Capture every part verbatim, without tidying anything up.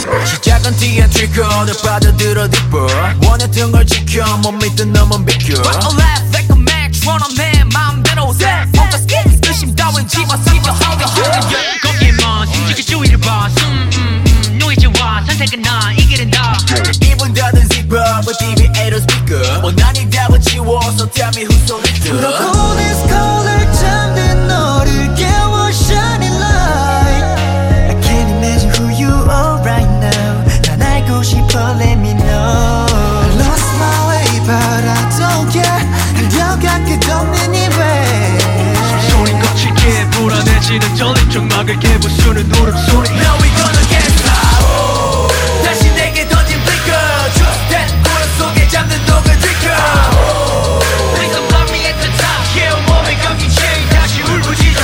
시작은 뒤엔 트리거를 빠져들어 deeper 원했던 걸 지켜 못 믿던 놈은 비켜 Right or left like a match run on 내 맘대로 돼 혼자 스킨 의심 따윈 집어삼켜 하려 하려 거기에만 숨지게 주위를 봐 숨, 음, 음, 노이즈와 선택은 나 이 길은 다 입은 닫은 zipper but 티비에도 speaker 원한이 답을 지워서 tell me who's so little The coldest color 잠든 너를 깨워 shining light I can't imagine who you are right now 난 알고 싶어 let me know I lost my way but I don't care 달려가 끝없는 이 race 손이 거칠게 불안해지는 떨림 좀 막을게 부수는 울음소리 Now we gonna get loud 다시 내게 던진 flicker Trust that 구름 속에 잠든 독을 들켜 Please don't love me at the top Yeah 온몸에 감긴 chain 다시 울부짖어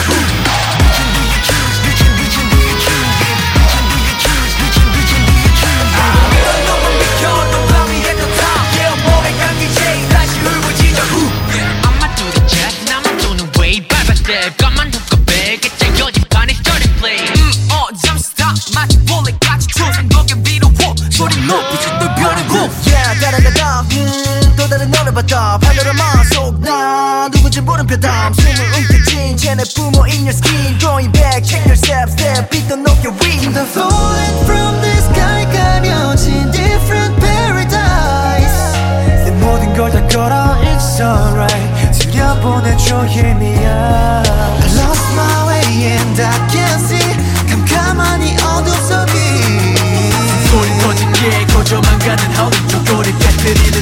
이런 놈은 비켜 Don't love me at the top Yeah 온몸에 감긴 chain 다시 울부짖어 I'ma do the chest 나만 도는 way 밟아 step 깜만 덮어배 그때 여지판에 started play 어 잠시 stop 마치 볼레같이 초생각의 위로 소리 높이 짙은 별이고 Yeah 따라가다 음, 또 다른 너를 봤다 파노라마 속나 누군지 모른 표담 숨을 움켜쥔 쟤네 부모인 your skin Going back check yourself step beat don't know your read I'm falling from the sky 가려진 different paradise 내 모든 걸 다 걸어 it's alright 들여보내줘 hear me out I lost my way and I can't see 캄캄한 이 어둠 속이 소리 터진 게 거저만 가는 하루 종거리 깨뜨리는